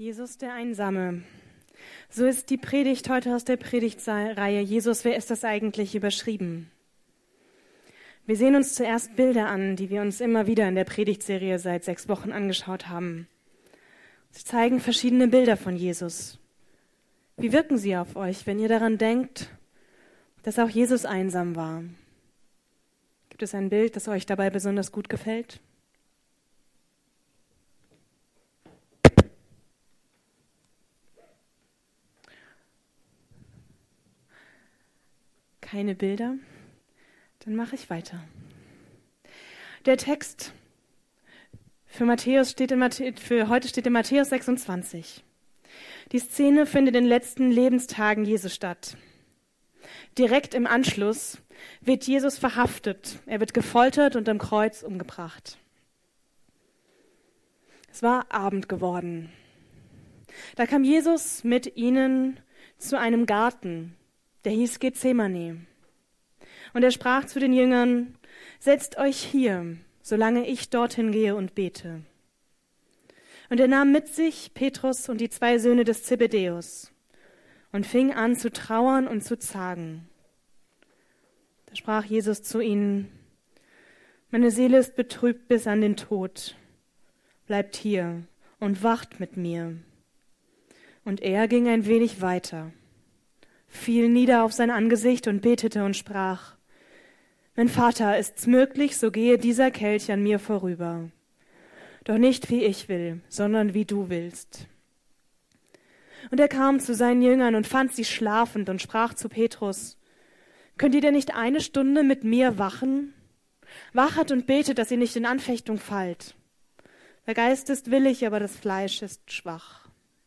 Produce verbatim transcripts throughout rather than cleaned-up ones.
Jesus der Einsame. So ist die Predigt heute aus der Predigtreihe Jesus, wer ist das eigentlich, überschrieben. Wir sehen uns zuerst Bilder an, die wir uns immer wieder in der Predigtserie seit sechs Wochen angeschaut haben. Sie zeigen verschiedene Bilder von Jesus. Wie wirken sie auf euch, wenn ihr daran denkt, dass auch Jesus einsam war? Gibt es ein Bild, das euch dabei besonders gut gefällt? Keine Bilder? Dann mache ich weiter. Der Text für, Matthäus steht in Matthä- für heute steht in Matthäus sechsundzwanzig. Die Szene findet in den letzten Lebenstagen Jesu statt. Direkt im Anschluss wird Jesus verhaftet. Er wird gefoltert und am Kreuz umgebracht. Es war Abend geworden. Da kam Jesus mit ihnen zu einem Garten, der hieß Gethsemane. Und er sprach zu den Jüngern: Setzt euch hier, solange ich dorthin gehe und bete. Und er nahm mit sich Petrus und die zwei Söhne des Zebedäus und fing an zu trauern und zu zagen. Da sprach Jesus zu ihnen: Meine Seele ist betrübt bis an den Tod. Bleibt hier und wacht mit mir. Und er ging ein wenig weiter, fiel nieder auf sein Angesicht und betete und sprach: Mein Vater, ist's möglich, so gehe dieser Kelch an mir vorüber. Doch nicht wie ich will, sondern wie du willst. Und er kam zu seinen Jüngern und fand sie schlafend und sprach zu Petrus: Könnt ihr denn nicht eine Stunde mit mir wachen? Wachet und betet, dass ihr nicht in Anfechtung fallt. Der Geist ist willig, aber das Fleisch ist schwach.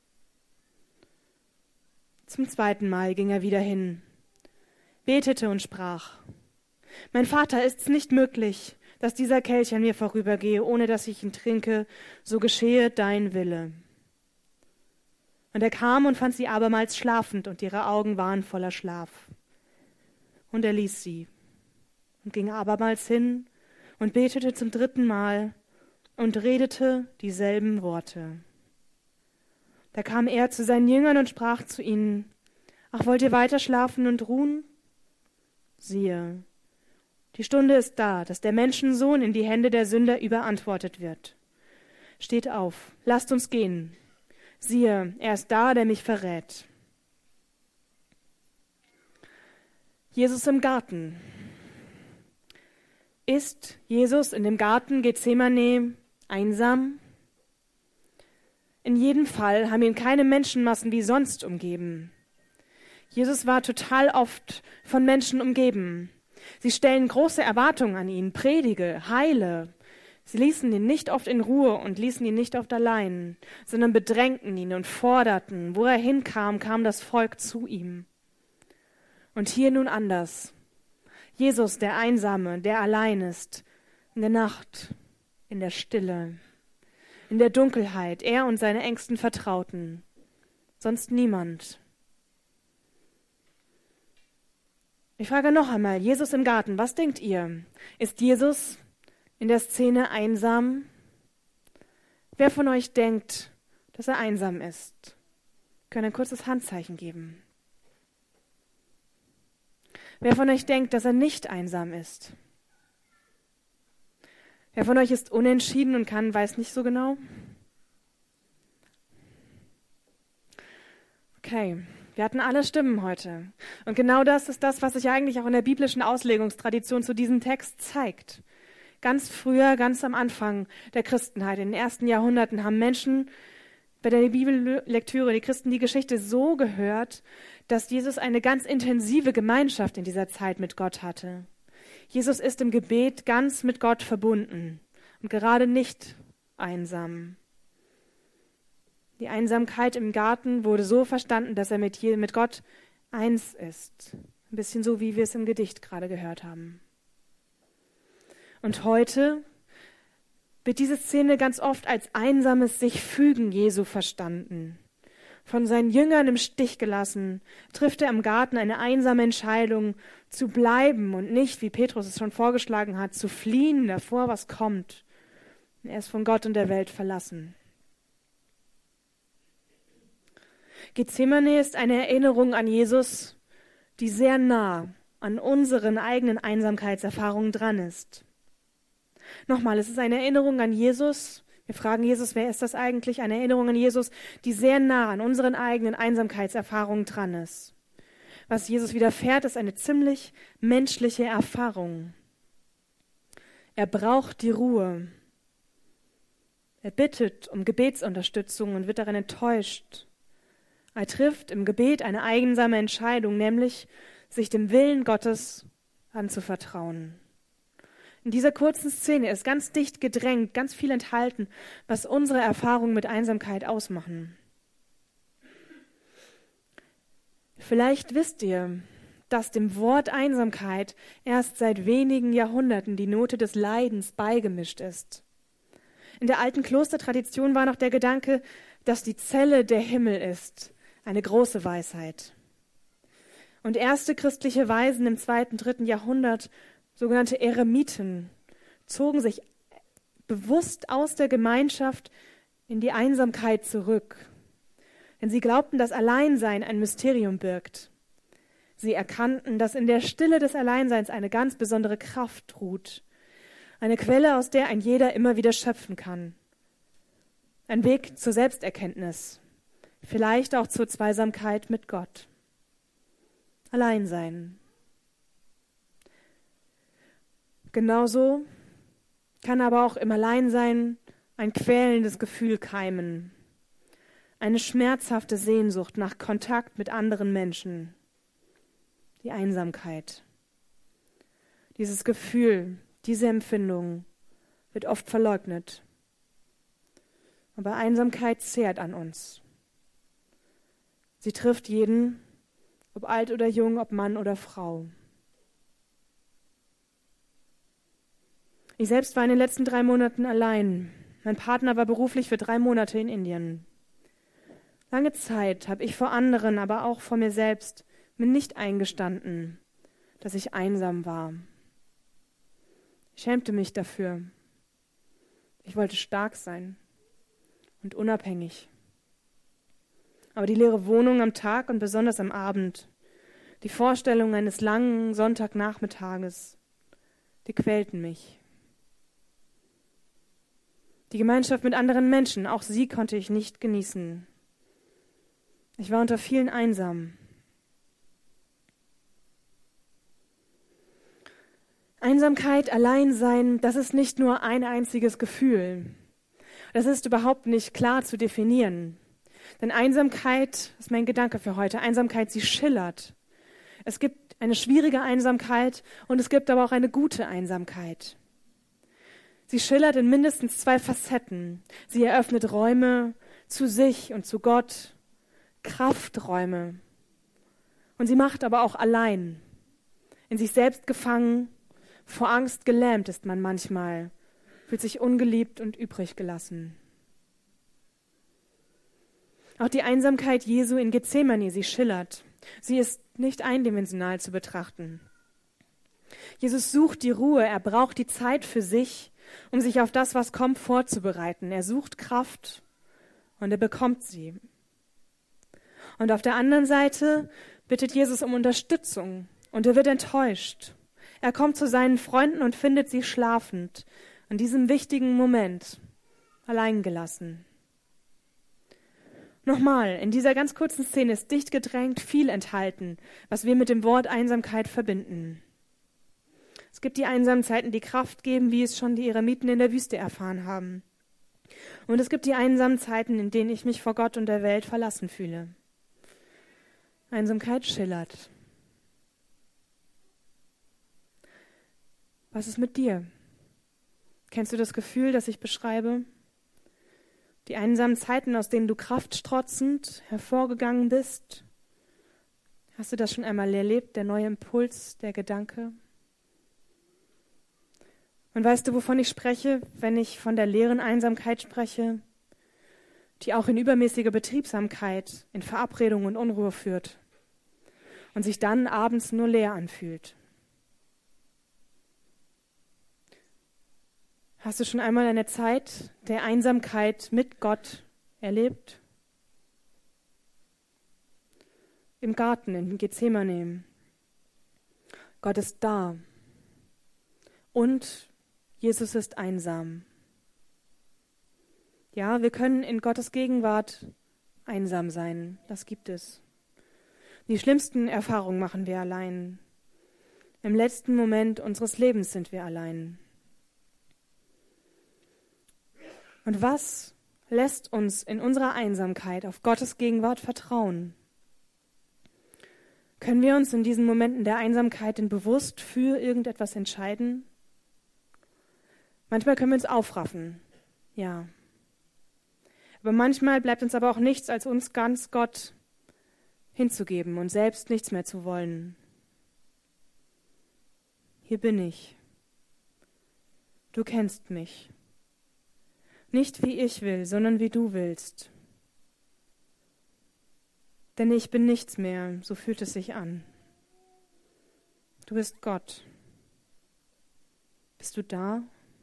Zum zweiten Mal ging er wieder hin, betete und sprach: Mein Vater, ist's nicht möglich, dass dieser Kelch an mir vorübergehe, ohne dass ich ihn trinke, so geschehe dein Wille. Und er kam und fand sie abermals schlafend, und ihre Augen waren voller Schlaf. Und er ließ sie und ging abermals hin und betete zum dritten Mal und redete dieselben Worte. Da kam er zu seinen Jüngern und sprach zu ihnen: Ach, wollt ihr weiter schlafen und ruhen? Siehe, die Stunde ist da, dass der Menschensohn in die Hände der Sünder überantwortet wird. Steht auf, lasst uns gehen. Siehe, er ist da, der mich verrät. Jesus im Garten. Ist Jesus in dem Garten Gethsemane einsam? In jedem Fall haben ihn keine Menschenmassen wie sonst umgeben. Jesus war total oft von Menschen umgeben. Sie stellen große Erwartungen an ihn, predige, heile. Sie ließen ihn nicht oft in Ruhe und ließen ihn nicht oft allein, sondern bedrängten ihn und forderten. Wo er hinkam, kam das Volk zu ihm. Und hier nun anders. Jesus, der Einsame, der allein ist, in der Nacht, in der Stille, in der Dunkelheit, er und seine engsten Vertrauten, sonst niemand. Ich frage noch einmal, Jesus im Garten, was denkt ihr? Ist Jesus in der Szene einsam? Wer von euch denkt, dass er einsam ist? Können ein kurzes Handzeichen geben. Wer von euch denkt, dass er nicht einsam ist? Wer von euch ist unentschieden und kann, weiß nicht so genau? Okay, wir hatten alle Stimmen heute. Und genau das ist das, was sich eigentlich auch in der biblischen Auslegungstradition zu diesem Text zeigt. Ganz früher, ganz am Anfang der Christenheit, in den ersten Jahrhunderten, haben Menschen bei der Bibellektüre, die Christen, die Geschichte so gehört, dass Jesus eine ganz intensive Gemeinschaft in dieser Zeit mit Gott hatte. Jesus ist im Gebet ganz mit Gott verbunden und gerade nicht einsam. Die Einsamkeit im Garten wurde so verstanden, dass er mit, je, mit Gott eins ist. Ein bisschen so, wie wir es im Gedicht gerade gehört haben. Und heute wird diese Szene ganz oft als einsames Sich-Fügen Jesu verstanden. Von seinen Jüngern im Stich gelassen, trifft er im Garten eine einsame Entscheidung, zu bleiben und nicht, wie Petrus es schon vorgeschlagen hat, zu fliehen davor, was kommt. Er ist von Gott und der Welt verlassen. Gethsemane ist eine Erinnerung an Jesus, die sehr nah an unseren eigenen Einsamkeitserfahrungen dran ist. Nochmal, es ist eine Erinnerung an Jesus. Wir fragen Jesus, wer ist das eigentlich? Eine Erinnerung an Jesus, die sehr nah an unseren eigenen Einsamkeitserfahrungen dran ist. Was Jesus widerfährt, ist eine ziemlich menschliche Erfahrung. Er braucht die Ruhe. Er bittet um Gebetsunterstützung und wird darin enttäuscht. Er trifft im Gebet eine einsame Entscheidung, nämlich sich dem Willen Gottes anzuvertrauen. In dieser kurzen Szene ist ganz dicht gedrängt, ganz viel enthalten, was unsere Erfahrungen mit Einsamkeit ausmachen. Vielleicht wisst ihr, dass dem Wort Einsamkeit erst seit wenigen Jahrhunderten die Note des Leidens beigemischt ist. In der alten Klostertradition war noch der Gedanke, dass die Zelle der Himmel ist, eine große Weisheit. Und erste christliche Weisen im zweiten, dritten Jahrhundert, sogenannte Eremiten, zogen sich bewusst aus der Gemeinschaft in die Einsamkeit zurück. Denn sie glaubten, dass Alleinsein ein Mysterium birgt. Sie erkannten, dass in der Stille des Alleinseins eine ganz besondere Kraft ruht. Eine Quelle, aus der ein jeder immer wieder schöpfen kann. Ein Weg zur Selbsterkenntnis. Vielleicht auch zur Zweisamkeit mit Gott. Alleinsein. Genauso kann aber auch im Alleinsein ein quälendes Gefühl keimen. Eine schmerzhafte Sehnsucht nach Kontakt mit anderen Menschen. Die Einsamkeit. Dieses Gefühl, diese Empfindung wird oft verleugnet. Aber Einsamkeit zehrt an uns. Sie trifft jeden, ob alt oder jung, ob Mann oder Frau. Ich selbst war in den letzten drei Monaten allein. Mein Partner war beruflich für drei Monate in Indien. Lange Zeit habe ich vor anderen, aber auch vor mir selbst mir nicht eingestanden, dass ich einsam war. Ich schämte mich dafür. Ich wollte stark sein und unabhängig. Aber die leere Wohnung am Tag und besonders am Abend, die Vorstellung eines langen Sonntagnachmittages, die quälten mich. Die Gemeinschaft mit anderen Menschen, auch sie konnte ich nicht genießen. Ich war unter vielen einsam. Einsamkeit, Alleinsein, das ist nicht nur ein einziges Gefühl. Das ist überhaupt nicht klar zu definieren. Denn Einsamkeit, das ist mein Gedanke für heute, Einsamkeit, sie schillert. Es gibt eine schwierige Einsamkeit und es gibt aber auch eine gute Einsamkeit. Sie schillert in mindestens zwei Facetten. Sie eröffnet Räume zu sich und zu Gott, Krafträume. Und sie macht aber auch allein. In sich selbst gefangen, vor Angst gelähmt ist man manchmal, fühlt sich ungeliebt und übrig gelassen. Auch die Einsamkeit Jesu in Gethsemane, sie schillert. Sie ist nicht eindimensional zu betrachten. Jesus sucht die Ruhe, er braucht die Zeit für sich, um sich auf das, was kommt, vorzubereiten. Er sucht Kraft und er bekommt sie. Und auf der anderen Seite bittet Jesus um Unterstützung und er wird enttäuscht. Er kommt zu seinen Freunden und findet sie schlafend, an diesem wichtigen Moment, allein gelassen. Nochmal, in dieser ganz kurzen Szene ist dicht gedrängt viel enthalten, was wir mit dem Wort Einsamkeit verbinden. Es gibt die einsamen Zeiten, die Kraft geben, wie es schon die Eremiten in der Wüste erfahren haben. Und es gibt die einsamen Zeiten, in denen ich mich vor Gott und der Welt verlassen fühle. Einsamkeit schillert. Was ist mit dir? Kennst du das Gefühl, das ich beschreibe? Die einsamen Zeiten, aus denen du kraftstrotzend hervorgegangen bist? Hast du das schon einmal erlebt, der neue Impuls, der Gedanke? Und weißt du, wovon ich spreche, wenn ich von der leeren Einsamkeit spreche, die auch in übermäßiger Betriebsamkeit, in Verabredung und Unruhe führt und sich dann abends nur leer anfühlt? Hast du schon einmal eine Zeit der Einsamkeit mit Gott erlebt? im Garten in Gethsemane. Gott ist da. Und Jesus ist einsam. Ja, wir können in Gottes Gegenwart einsam sein. Das gibt es. Die schlimmsten Erfahrungen machen wir allein. Im letzten Moment unseres Lebens sind wir allein. Und was lässt uns in unserer Einsamkeit auf Gottes Gegenwart vertrauen? Können wir uns in diesen Momenten der Einsamkeit denn bewusst für irgendetwas entscheiden? Manchmal können wir uns aufraffen, ja. Aber manchmal bleibt uns aber auch nichts, als uns ganz Gott hinzugeben und selbst nichts mehr zu wollen. Hier bin ich. Du kennst mich. Nicht wie ich will, sondern wie du willst. Denn ich bin nichts mehr, so fühlt es sich an. Du bist Gott. Bist du da?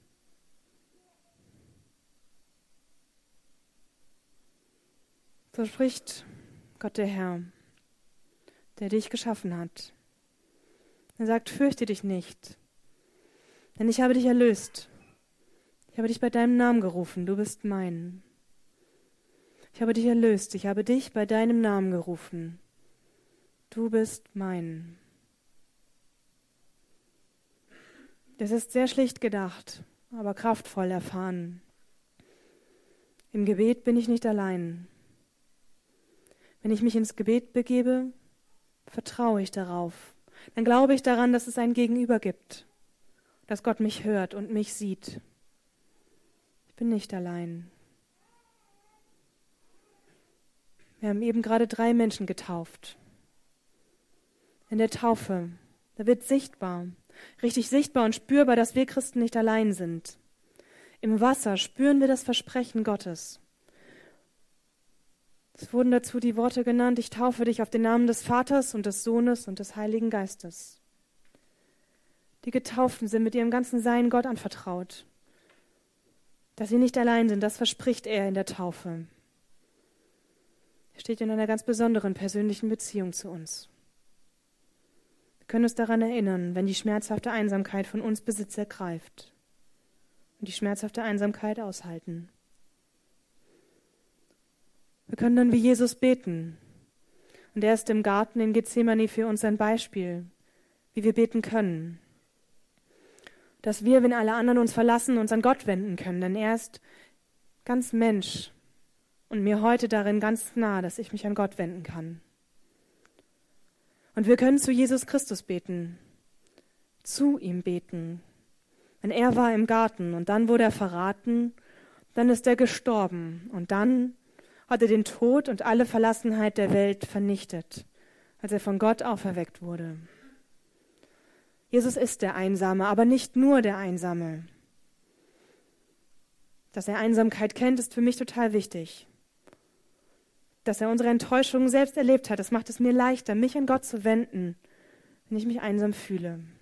So spricht Gott der Herr, der dich geschaffen hat. Er sagt, fürchte dich nicht, denn ich habe dich erlöst. Ich habe dich bei deinem Namen gerufen, du bist mein. Ich habe dich erlöst, ich habe dich bei deinem Namen gerufen. Du bist mein. Das ist sehr schlicht gedacht, aber kraftvoll erfahren. Im Gebet bin ich nicht allein. Wenn ich mich ins Gebet begebe, vertraue ich darauf. Dann glaube ich daran, dass es ein Gegenüber gibt, dass Gott mich hört und mich sieht. Ich bin nicht allein. Wir haben eben gerade drei Menschen getauft. In der Taufe, da wird sichtbar, richtig sichtbar und spürbar, dass wir Christen nicht allein sind. Im Wasser spüren wir das Versprechen Gottes. Es wurden dazu die Worte genannt, ich taufe dich auf den Namen des Vaters und des Sohnes und des Heiligen Geistes. Die Getauften sind mit ihrem ganzen Sein Gott anvertraut. Dass sie nicht allein sind, das verspricht er in der Taufe. Er steht in einer ganz besonderen persönlichen Beziehung zu uns. Wir können uns daran erinnern, wenn die schmerzhafte Einsamkeit von uns Besitz ergreift und die schmerzhafte Einsamkeit aushalten. Wir können dann wie Jesus beten. Und er ist im Garten in Gethsemane für uns ein Beispiel, wie wir beten können. Dass wir, wenn alle anderen uns verlassen, uns an Gott wenden können. Denn er ist ganz Mensch und mir heute darin ganz nah, dass ich mich an Gott wenden kann. Und wir können zu Jesus Christus beten, zu ihm beten. Denn er war im Garten und dann wurde er verraten, dann ist er gestorben und dann hat er den Tod und alle Verlassenheit der Welt vernichtet, als er von Gott auferweckt wurde. Jesus ist der Einsame, aber nicht nur der Einsame. Dass er Einsamkeit kennt, ist für mich total wichtig. Dass er unsere Enttäuschungen selbst erlebt hat, das macht es mir leichter, mich an Gott zu wenden, wenn ich mich einsam fühle.